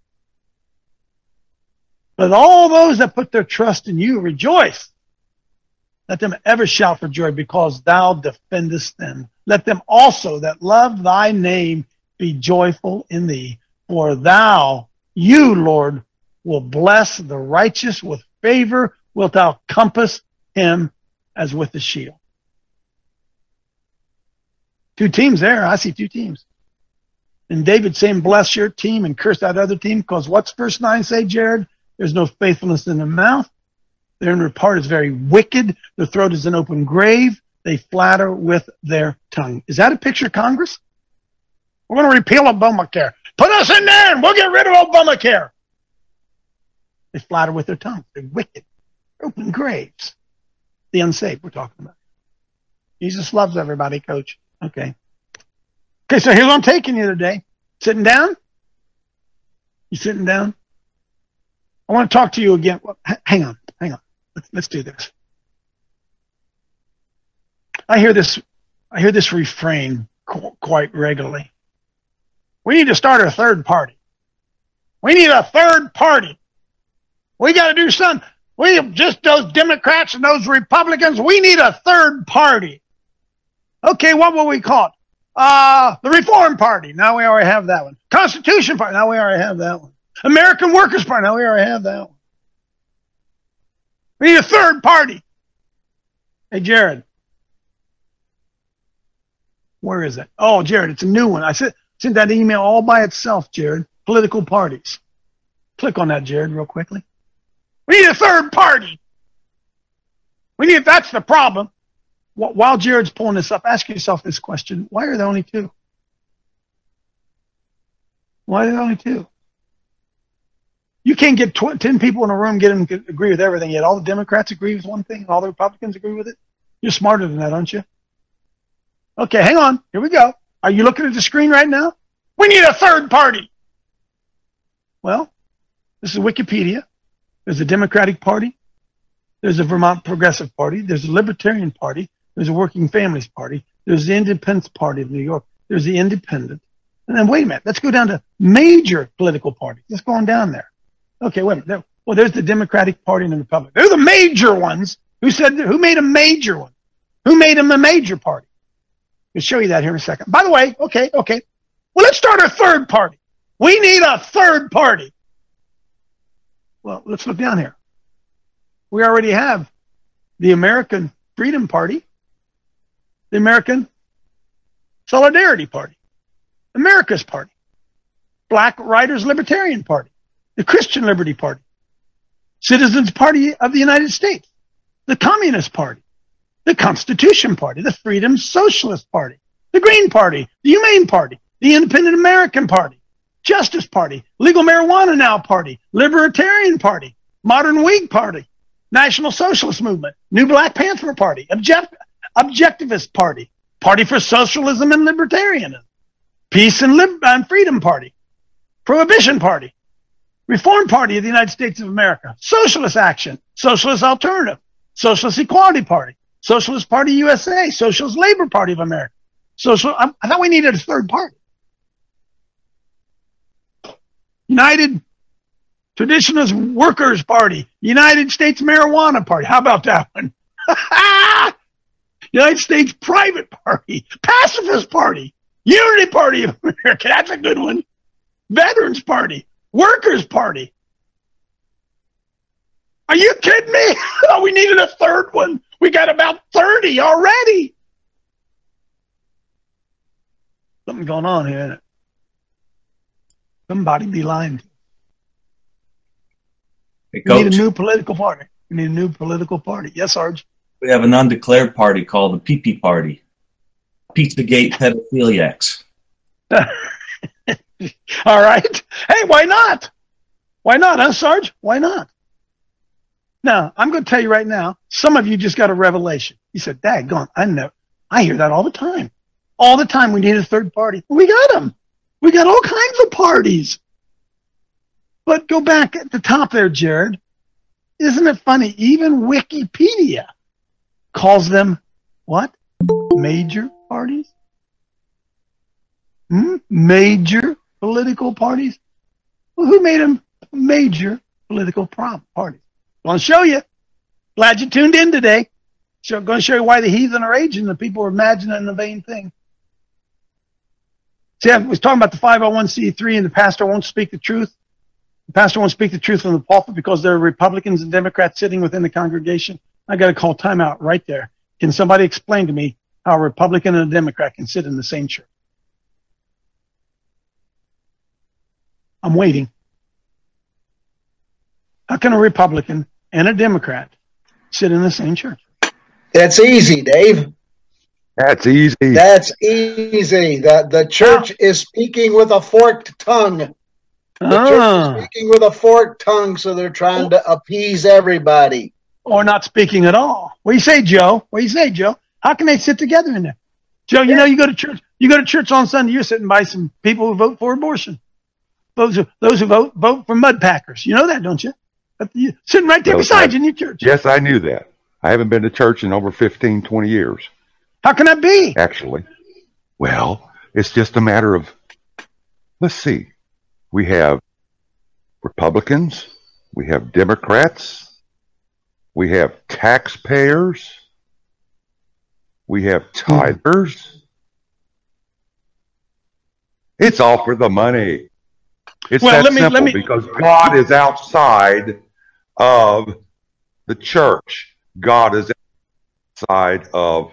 Let all those that put their trust in you rejoice. Let them ever shout for joy, because thou defendest them. Let them also that love thy name be joyful in thee. For thou, you, Lord, will bless the righteous with favor. Wilt thou compass him as with a shield. Two teams there. I see two teams. And David saying, bless your team and curse that other team, because what's verse nine say, Jared? There's no faithfulness in the mouth. Their inward part is very wicked. Their throat is an open grave. They flatter with their tongue. Is that a picture of Congress? We're going to repeal Obamacare. Put us in there and we'll get rid of Obamacare. They flatter with their tongue. They're wicked. Open graves. The unsaved we're talking about. Jesus loves everybody, Coach. Okay. Okay, so here's what I'm taking you today. Sitting down? You sitting down? I want to talk to you again. Well, hang on. Hang on. Let's, let's do this. I hear this I hear this refrain qu- quite regularly. We need to start a third party. We need a third party. We got to do something. We just those Democrats and those Republicans, we need a third party. Okay, what will we call it? Uh, the Reform Party. Now we already have that one. Constitution Party. Now we already have that one. American Workers Party. Now we already have that one. We need a third party. Hey, Jared. Where is it? Oh, Jared, it's a new one. I sent, sent that email all by itself, Jared. Political parties. Click on that, Jared, real quickly. We need a third party. We need, that's the problem. While Jared's pulling this up, ask yourself this question. Why are there only two? Why are there only two? You can't get tw- ten people in a room, get them to agree with everything, yet all the Democrats agree with one thing and all the Republicans agree with it? You're smarter than that, aren't you? Okay, hang on. Here we go. Are you looking at the screen right now? We need a third party. Well, this is Wikipedia. There's a Democratic Party. There's a Vermont Progressive Party. There's a Libertarian Party. There's a Working Families Party. There's the Independence Party of New York. There's the Independent. And then wait a minute. Let's go down to major political parties. Let's go on down there. Okay, wait a minute. There, well, there's the Democratic Party and the Republican. They're the major ones. Who said, who made a major one? Who made them a major party? I'll show you that here in a second. By the way, okay, okay. Well, let's start a third party. We need a third party. Well, let's look down here. We already have the American Freedom Party, the American Solidarity Party, America's Party, Black Riders Libertarian Party, the Christian Liberty Party, Citizens Party of the United States, the Communist Party, the Constitution Party, the Freedom Socialist Party, the Green Party, the Humane Party, the Independent American Party, Justice Party, Legal Marijuana Now Party, Libertarian Party, Modern Whig Party, National Socialist Movement, New Black Panther Party, Object- Objectivist Party, Party for Socialism and Libertarianism, Peace and, Lib- and Freedom Party, Prohibition Party, Reform Party of the United States of America, Socialist Action, Socialist Alternative, Socialist Equality Party, Socialist Party U S A, Socialist Labor Party of America. Social. I, I thought we needed a third party. United Traditionalist Workers Party, United States Marijuana Party. How about that one? United States Private Party, Pacifist Party, Unity Party of America. That's a good one. Veterans Party, Workers Party. Are you kidding me? Oh, we needed a third one. We got about thirty already. Something going on here, isn't it? Somebody be lying. Hey, we need a new political party. We need a new political party. Yes, Sarge? We have an undeclared party called the Pee Pee Party. Pizzagate Pedophiliacs. All right. Hey, why not? Why not, huh, Sarge? Why not? Now, I'm going to tell you right now, some of you just got a revelation. You said, daggone, I know. I hear that all the time. All the time we need a third party. We got them. We got all kinds of parties. But go back at the top there, Jared. Isn't it funny? Even Wikipedia calls them what? Major parties? Hmm? Major political parties? Well, who made them major political pro- parties? I'm going to show you. Glad you tuned in today. So I'm going to show you why the heathen are aging. The people are imagining the vain thing. See, I was talking about the five oh one c three and the pastor won't speak the truth. The pastor won't speak the truth from the pulpit because there are Republicans and Democrats sitting within the congregation. I got to call timeout right there. Can somebody explain to me how a Republican and a Democrat can sit in the same church? I'm waiting. How can a Republican and a Democrat sit in the same church? That's easy, Dave. That's easy. That's easy. The, the church oh. is speaking with a forked tongue. The ah. church is speaking with a forked tongue, so they're trying to appease everybody. Or not speaking at all. What do you say, Joe? What do you say, Joe? How can they sit together in there? Joe, you yeah. know, you go to church. You go to church on Sunday. You're sitting by some people who vote for abortion. Those who those who vote vote for mud packers. You know that, don't you? You're sitting right there no, beside I, you in your church. Yes, I knew that. I haven't been to church in over fifteen, twenty years. How can that be? Actually, well, it's just a matter of, let's see. We have Republicans. We have Democrats. We have taxpayers. We have tithers. It's all for the money. It's well, that let me, simple let me, because God is outside of the church. God is outside of.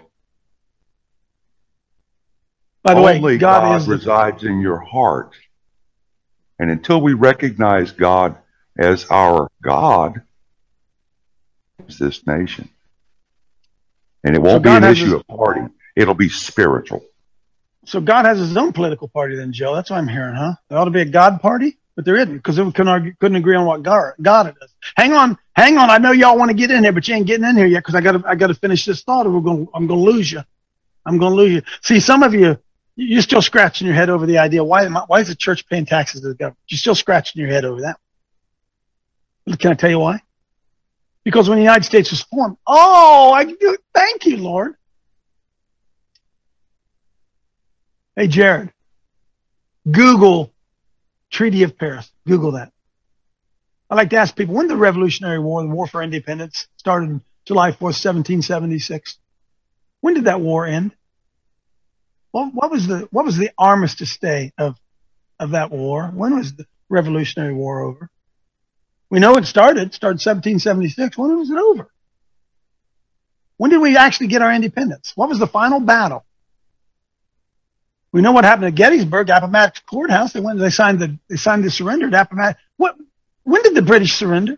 By the only way, God, God is resides the... in your heart. And until we recognize God as our God, it's this nation. And it won't so be an issue his... of party. It'll be spiritual. So God has his own political party then, Joe. That's what I'm hearing, huh? There ought to be a God party, but there isn't because we couldn't, argue, couldn't agree on what God, God it is. Hang on, hang on. I know y'all want to get in here, but you ain't getting in here yet because I got to I got to finish this thought or we're going I'm going to lose you. I'm going to lose you. See, some of you, you're still scratching your head over the idea. Why, am I, why is the church paying taxes to the government? You're still scratching your head over that. Can I tell you why? Because when the United States was formed, oh, I do. Thank you, Lord. Hey, Jared. Google Treaty of Paris. Google that. I like to ask people, when did the Revolutionary War, the War for Independence, started on July fourth, seventeen seventy-six? When did that war end? Well, what was the what was the armistice day of of that war? When was the Revolutionary War over? We know it started. It started seventeen seventy-six. When was it over? When did we actually get our independence? What was the final battle? We know what happened at Gettysburg, Appomattox Courthouse. They went. They signed the. They signed the surrender at Appomattox. What? When did the British surrender?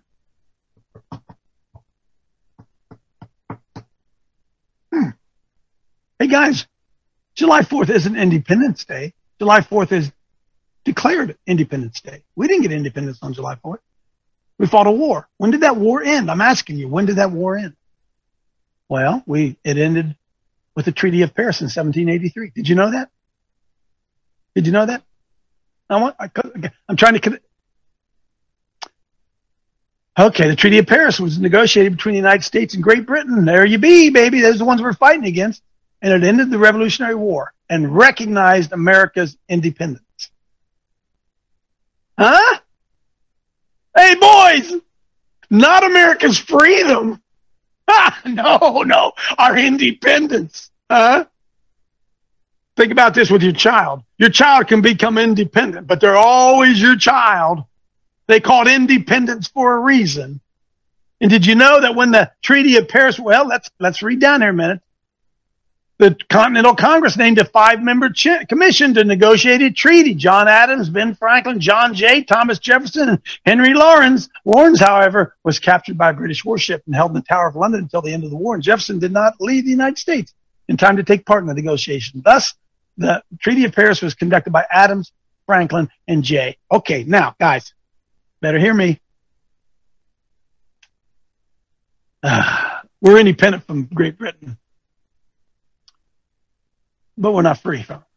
Hmm. Hey guys, July fourth isn't Independence Day. July fourth is declared Independence Day. We didn't get independence on July fourth. We fought a war. When did that war end? I'm asking you, when did that war end? Well, we it ended with the Treaty of Paris in seventeen eighty-three. Did you know that? Did you know that? I want, I, I'm trying to. Okay, the Treaty of Paris was negotiated between the United States and Great Britain. There you be, baby. Those are the ones we're fighting against. And it ended the Revolutionary War and recognized America's independence. Huh? Hey, boys, not America's freedom. Ah, no, no, our independence. Huh? Think about this with your child. Your child can become independent, but they're always your child. They call it independence for a reason. And did you know that when the Treaty of Paris, well, let's let's read down here a minute. The Continental Congress named a five-member ch- commission to negotiate a treaty. John Adams, Ben Franklin, John Jay, Thomas Jefferson, and Henry Lawrence. Lawrence, however, was captured by a British warship and held in the Tower of London until the end of the war. And Jefferson did not leave the United States in time to take part in the negotiation. Thus, the Treaty of Paris was conducted by Adams, Franklin, and Jay. Okay, now, guys, better hear me. Uh, we're independent from Great Britain, but we're not free from it.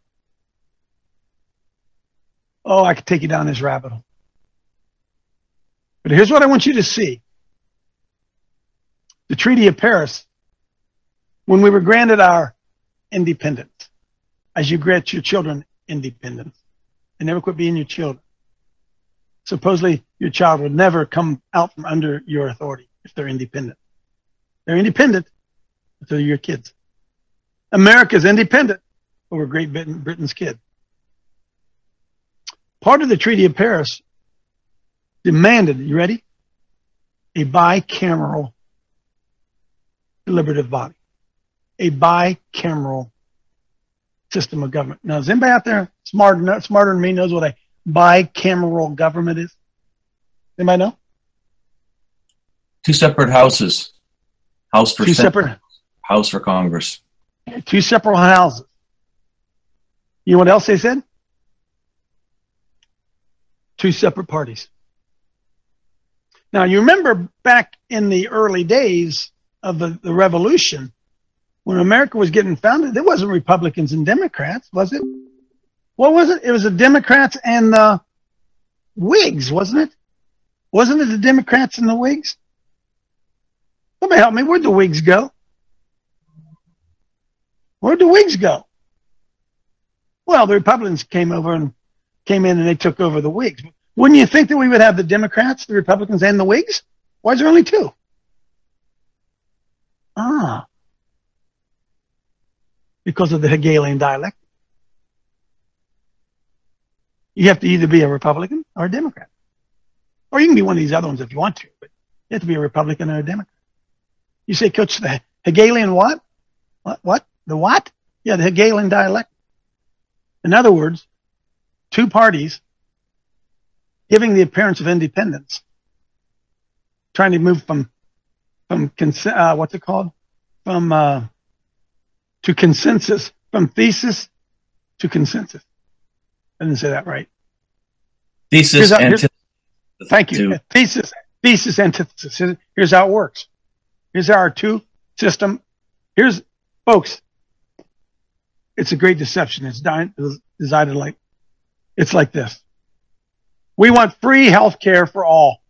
Oh, I could take you down this rabbit hole. But here's what I want you to see. The Treaty of Paris, when we were granted our independence, as you grant your children independence, and never quit being your children. Supposedly, your child would never come out from under your authority if they're independent. They're independent until they're your kids. America's independent over Great Britain, Britain's kid. Part of the Treaty of Paris demanded, you ready? A bicameral deliberative body. A bicameral system of government. Now, is anybody out there smarter, smarter than me knows what a bicameral government is? Anybody know? Two separate houses. House for Two Senate, separate, House for Congress. two separate houses. You know what else they said? Two separate parties. Now, you remember back in the early days of the, the revolution, when America was getting founded, there wasn't Republicans and Democrats, was it? What was it? It was the Democrats and the Whigs, wasn't it? Wasn't it the Democrats and the Whigs? Somebody help me. Where'd the Whigs go? Where'd the Whigs go? Well, the Republicans came over and came in and they took over the Whigs. Wouldn't you think that we would have the Democrats, the Republicans, and the Whigs? Why is there only two? Ah. Because of the Hegelian dialectic. You have to either be a Republican or a Democrat. Or you can be one of these other ones if you want to, but you have to be a Republican or a Democrat. You say, Coach, the Hegelian what? What? What? The what? Yeah, the Hegelian dialectic. In other words, two parties giving the appearance of independence, trying to move from, from uh, what's it called? From, uh, to consensus, from thesis to consensus. I didn't say that right. Thesis, how, antithesis. Thank you. To. Thesis, thesis, antithesis. Here's how it works. Here's how our two system. Here's, folks, it's a great deception. It's designed like, it's like this. We want free health care for all.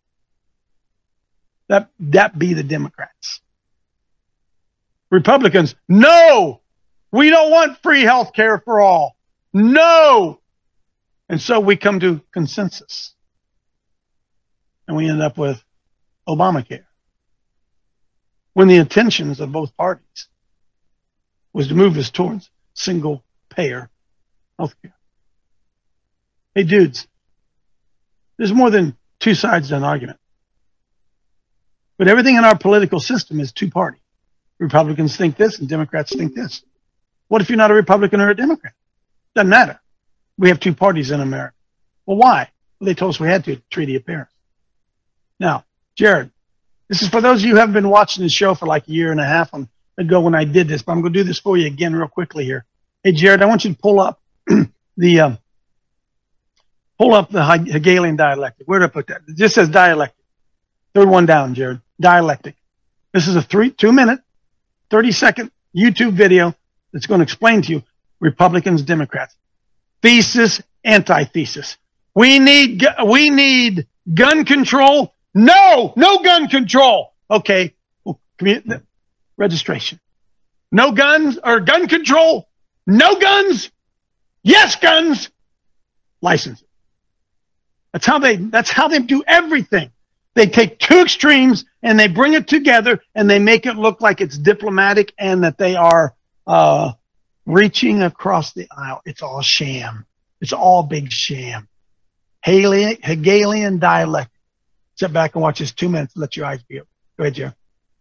That, that be the Democrats. Republicans, no, we don't want free health care for all. No, And so we come to consensus. And we end up with Obamacare. When the intentions of both parties was to move us towards single payer healthcare. Hey dudes, there's more than two sides to an argument. But everything in our political system is two party. Republicans think this and Democrats think this. What if you're not a Republican or a Democrat? Doesn't matter. We have two parties in America. Well, why? Well, they told us we had to, Treaty of Paris. Now, Jared, this is for those of you who haven't been watching this show for like a year and a half ago when I did this, but I'm going to do this for you again real quickly here. Hey, Jared, I want you to pull up the um, pull up the Hegelian dialectic. Where did I put that? It just says dialectic. Third one down, Jared. Dialectic. This is a three, two minute, thirty second YouTube video that's going to explain to you Republicans, Democrats. Thesis, antithesis. We need, we need gun control. No, no gun control. Okay. Well, commu- registration. No guns or gun control. No guns. Yes, guns. License. That's how they, that's how they do everything. They take two extremes and they bring it together and they make it look like it's diplomatic and that they are, uh, reaching across the aisle. It's all sham. It's all big sham. Hegelian, Hegelian dialectic. Sit back and watch this two minutes. Let your eyes be open. Go ahead, Joe.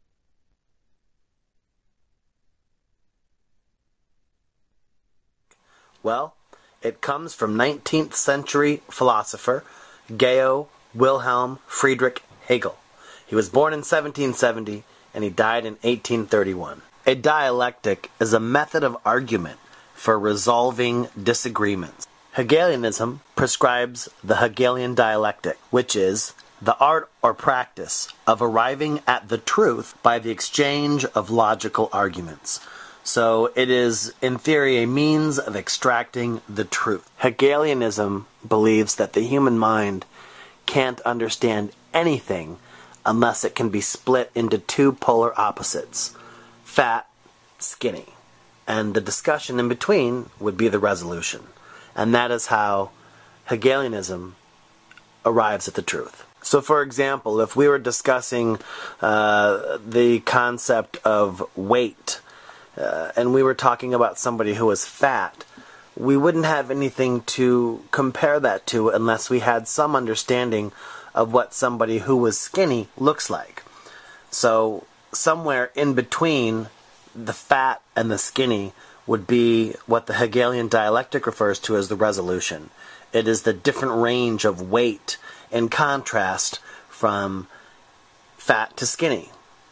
Well, it comes from nineteenth century philosopher Georg Wilhelm Friedrich Hegel. He was born in seventeen seventy and he died in eighteen thirty-one. A dialectic is a method of argument for resolving disagreements. Hegelianism prescribes the Hegelian dialectic, which is the art or practice of arriving at the truth by the exchange of logical arguments. So it is, in theory, a means of extracting the truth. Hegelianism believes that the human mind can't understand anything unless it can be split into two polar opposites, fat, skinny. And the discussion in between would be the resolution. And that is how Hegelianism arrives at the truth. So, for example, if we were discussing uh, the concept of weight, uh, and we were talking about somebody who was fat, we wouldn't have anything to compare that to unless we had some understanding of what somebody who was skinny looks like. So, somewhere in between the fat and the skinny would be what the Hegelian dialectic refers to as the resolution. It is the different range of weight in contrast from fat to skinny.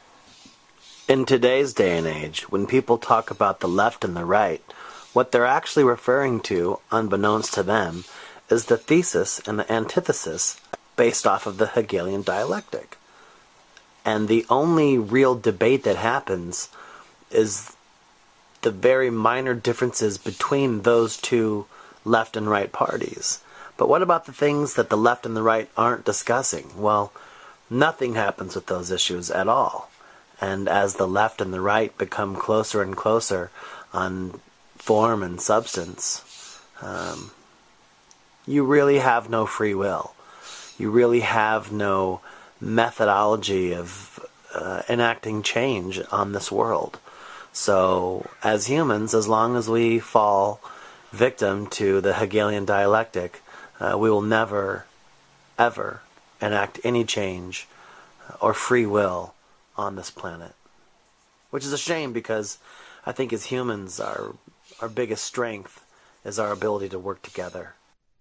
In today's day and age, when people talk about the left and the right, what they're actually referring to, unbeknownst to them, is the thesis and the antithesis based off of the Hegelian dialectic. And the only real debate that happens is the very minor differences between those two left and right parties. But what about the things that the left and the right aren't discussing? Well, nothing happens with those issues at all. And as the left and the right become closer and closer on form and substance, um, you really have no free will. You really have no methodology of uh, enacting change on this world. So, as humans, as long as we fall victim to the Hegelian dialectic, uh, we will never, ever enact any change or free will on this planet. Which is a shame because I think as humans, our, our biggest strength is our ability to work together.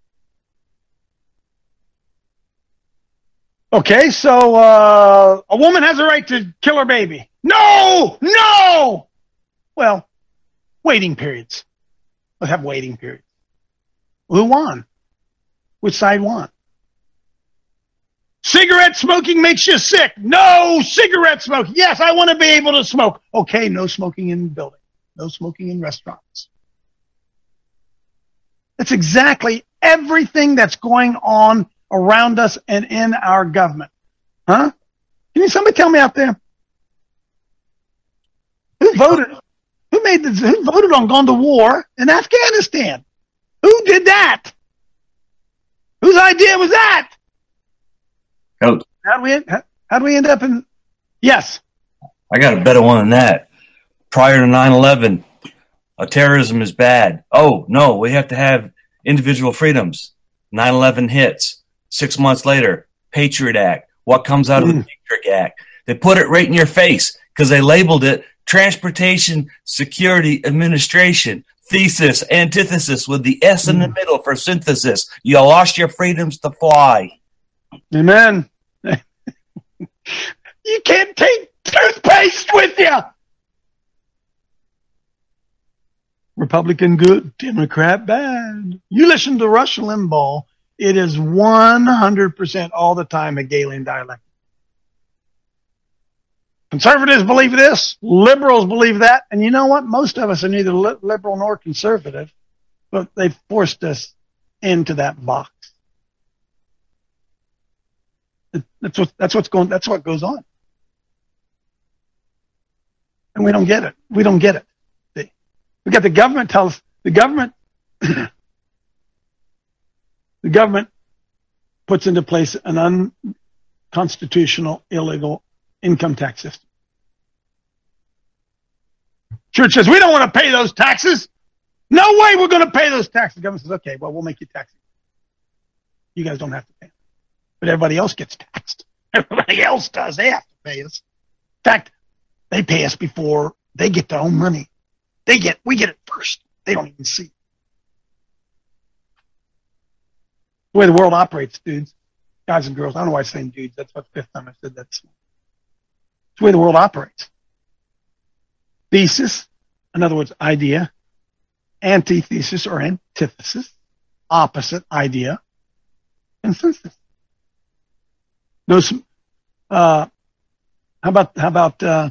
Okay, so uh, a woman has a right to kill her baby. No! No! Well, waiting periods. Let's have waiting periods. Who won? Which side won? Cigarette smoking makes you sick. No cigarette smoking. Yes, I want to be able to smoke. Okay, no smoking in the building. No smoking in restaurants. That's exactly everything that's going on around us and in our government. Huh? Can somebody tell me out there? Who voted? Who made the, who voted on going to war in Afghanistan? Who did that? Whose idea was that? Oh, How do we how, how do we end up in? Yes, I got a better one than that. Prior to nine eleven, uh, terrorism is bad. Oh, no, we have to have individual freedoms. nine eleven hits. Six months later, Patriot Act. What comes out of the Patriot Act? They put it right in your face because they labeled it Transportation Security Administration. Thesis, antithesis with the S in the middle for synthesis. You lost your freedoms to fly. Amen. You can't take toothpaste with you. Republican good, Democrat bad. You listen to Rush Limbaugh, it is one hundred percent all the time a Galilean dialect. Conservatives believe this, liberals believe that, and you know what? Most of us are neither li- liberal nor conservative, but they've forced us into that box. That's what that's what's going. That's what goes on, and we don't get it. We don't get it. See? We got the government tell us the government. the government puts into place an unconstitutional, illegal income tax system. Church says, we don't want to pay those taxes. No way we're going to pay those taxes. The government says, okay, well, we'll make you tax. You guys don't have to pay them. But everybody else gets taxed. Everybody else does. They have to pay us. In fact, they pay us before they get their own money. They get, we get it first. They don't even see it. The way the world operates, dudes, guys and girls. I don't know why I'm saying dudes. That's about the fifth time I said that. It's the way the world operates. Thesis, in other words, idea. Antithesis or antithesis, opposite idea. Consensus. No, uh, how about how about uh,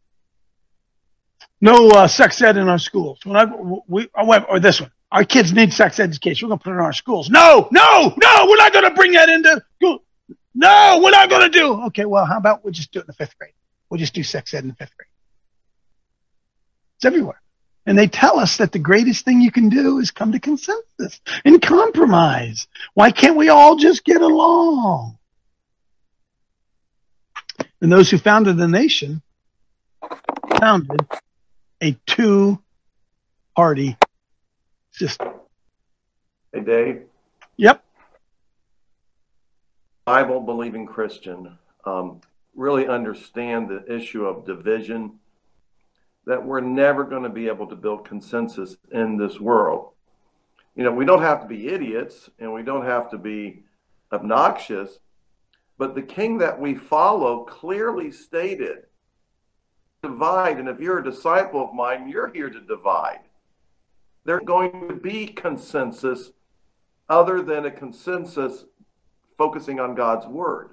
no uh, sex ed in our schools? When I we or this one, our kids need sex education. We're going to put it in our schools. No, no, no, we're not going to bring that into school. No, we're not going to do. Okay, well, how about we just do it in the fifth grade? We'll just do sex ed in the fifth grade. It's everywhere. And they tell us that the greatest thing you can do is come to consensus and compromise. Why can't we all just get along? And those who founded the nation founded a two-party system. Hey, Dave. Yep. Bible-believing Christian, um, really understand the issue of division, that we're never going to be able to build consensus in this world. You know, we don't have to be idiots and we don't have to be obnoxious, but the king that we follow clearly stated, divide, and if you're a disciple of mine, you're here to divide. There's going to be consensus other than a consensus focusing on God's word.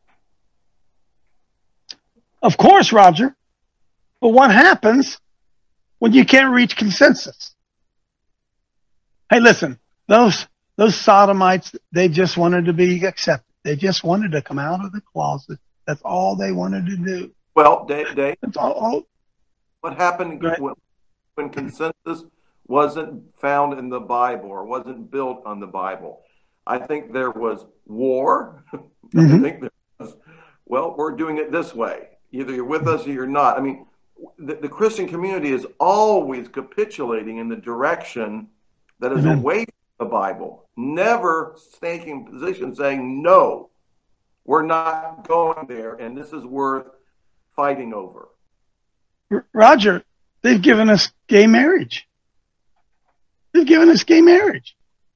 Of course, Roger. But what happens when you can't reach consensus? Hey, listen, those those sodomites, they just wanted to be accepted. They just wanted to come out of the closet. That's all they wanted to do. Well, Dave, Dave That's all, all. what happened when, when consensus wasn't found in the Bible or wasn't built on the Bible? I think there was war. Mm-hmm. I think there was, well, we're doing it this way. Either you're with us or you're not. I mean, the, the Christian community is always capitulating in the direction that is Mm-hmm. away from the Bible, never taking position saying, no, we're not going there, and this is worth fighting over. Roger, they've given us gay marriage. They've given us gay marriage.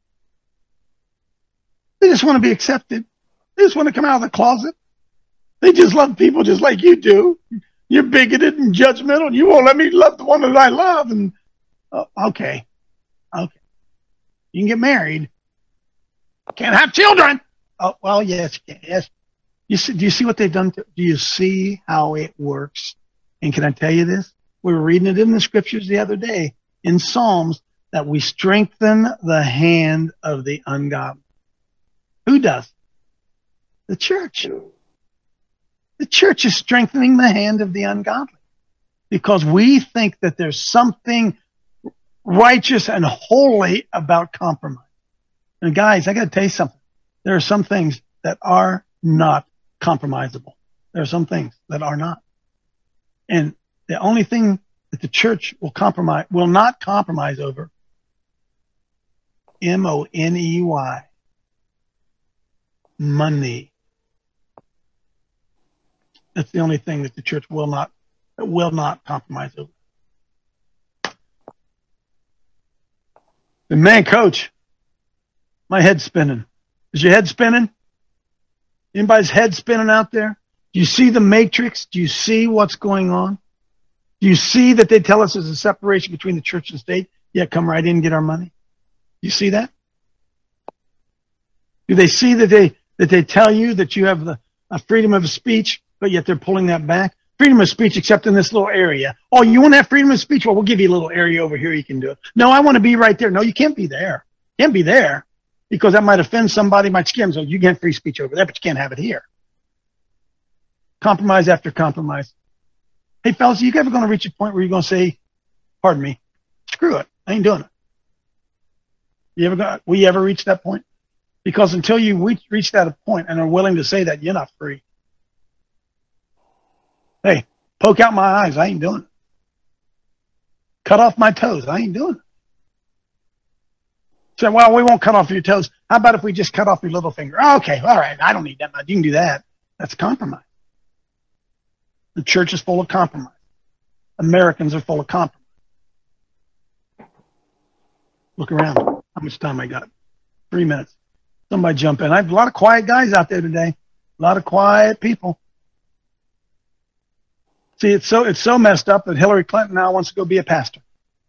They just want to be accepted. They just want to come out of the closet. They just love people just like you do. You're bigoted and judgmental, and you won't let me love the one that I love. And uh, okay, okay, you can get married. Can't have children. Oh well, yes, you can. Yes. You see, do you see what they've done? To, do you see how it works? And can I tell you this? We were reading it in the scriptures the other day in Psalms that we strengthen the hand of the ungodly. Who does? The church. The church is strengthening the hand of the ungodly because we think that there's something righteous and holy about compromise. And guys, I got to tell you something. there are some things that are not compromisable. There are some things that are not. And the only thing that the church will compromise, will not compromise over, M O N E Y, money. That's the only thing that the church will not, will not compromise over. And man, coach, my head's spinning. Is your head spinning? Anybody's head spinning out there? Do you see the matrix? Do you see what's going on? Do you see that they tell us there's a separation between the church and state? Yeah, come right in and get our money. Do you see that? Do they see that they that they tell you that you have the a freedom of speech, but yet they're pulling that back? Freedom of speech except in this little area. Oh, you want that freedom of speech? Well, we'll give you a little area over here you can do it. No, I want to be right there. No, you can't be there. You can't be there because that might offend somebody, might scare them. So you get free speech over there, but you can't have it here. Compromise after compromise. Hey, fellas, are you ever going to reach a point where you're going to say, pardon me, screw it, I ain't doing it? You ever got, will you ever reach that point? Because until you reach, reach that point and are willing to say that, you're not free. Hey, poke out my eyes, I ain't doing it. Cut off my toes, I ain't doing it. Say, well, we won't cut off your toes. How about if we just cut off your little finger? Oh, okay, all right, I don't need that much. You can do that. That's compromise. The church is full of compromise. Americans are full of compromise. Look around. How much time I got? Three minutes. Somebody jump in. I have a lot of quiet guys out there today. A lot of quiet people. See, it's so it's so messed up that Hillary Clinton now wants to go be a pastor.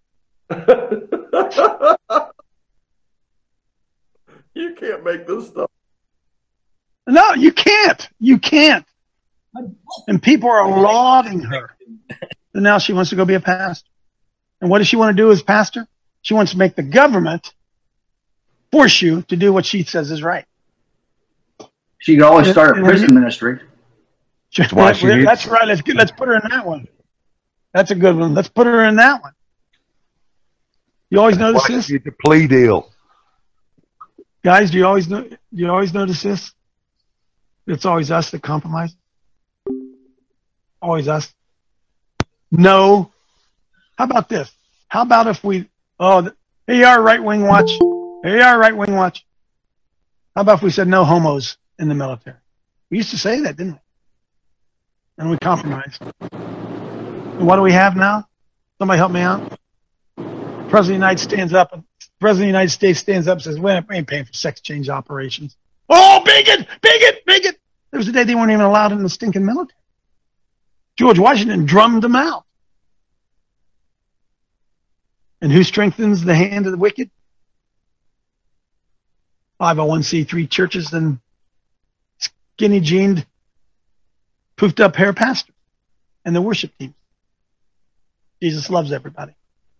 You can't make this stuff. No, you can't. You can't. And people are lauding her. And now she wants to go be a pastor. And what does she want to do as pastor? She wants to make the government force you to do what she says is right. She could always start a prison ministry. That's, why she needs- That's right. Let's get, let's put her in that one. That's a good one. Let's put her in that one. You always That's notice why this? she needs a plea deal. Guys, do you always know, do you always notice this? It's always us that compromise. Always us. No. How about this? How about if we, oh, here you are, right-wing watch. Here you are, right-wing watch. How about if we said no homos in the military? We used to say that, didn't we? And we compromised. And what do we have now? Somebody help me out. The President of the United States stands up, and the President of the United States stands up and says, we ain't paying for sex change operations. Oh, bigot, bigot, bigot. There was a day they weren't even allowed in the stinking military. George Washington drummed them out. And who strengthens the hand of the wicked? five oh one c three churches and skinny jeaned, poofed up hair pastors and the worship teams. Jesus loves everybody.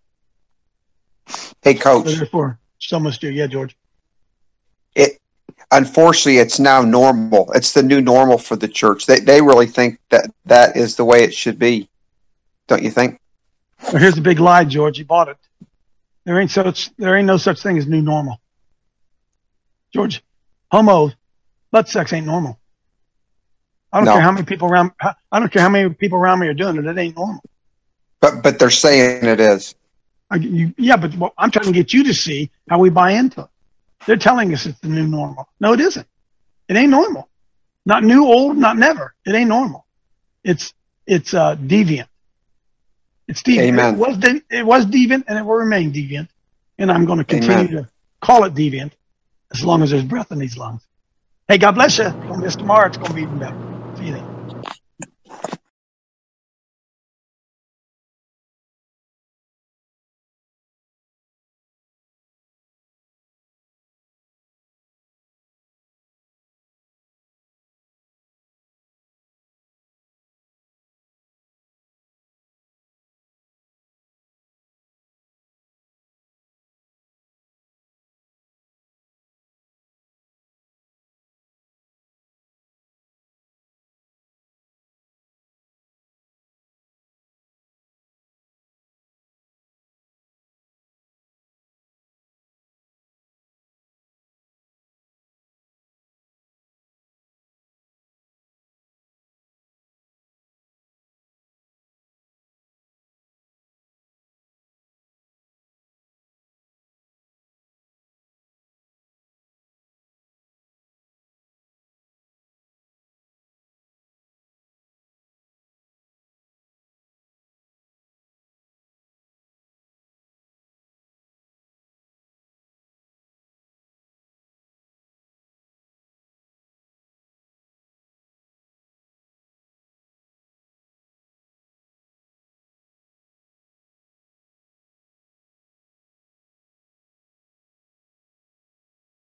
Hey, Coach. So therefore, so must do. Yeah, George. It unfortunately, it's now normal. It's the new normal for the church. They they really think that that is the way it should be. Don't you think? Well, here's the big lie, George. You bought it. There ain't such. There ain't no such thing as new normal. George, homo, butt sex ain't normal. I don't No. care how many people around. I don't care how many people around me are doing it. It ain't normal. But but they're saying it is. I, you, yeah, but what, I'm trying to get you to see how we buy into it. They're telling us it's the new normal. No, it isn't. It ain't normal. Not new, old, not never. It ain't normal. It's it's uh, deviant. It's deviant. Amen. It was de- it was deviant, and it will remain deviant. And I'm going to continue Amen. to call it deviant as long as there's breath in these lungs. Hey, God bless you. Don't miss tomorrow. It's going to be even better. See you then.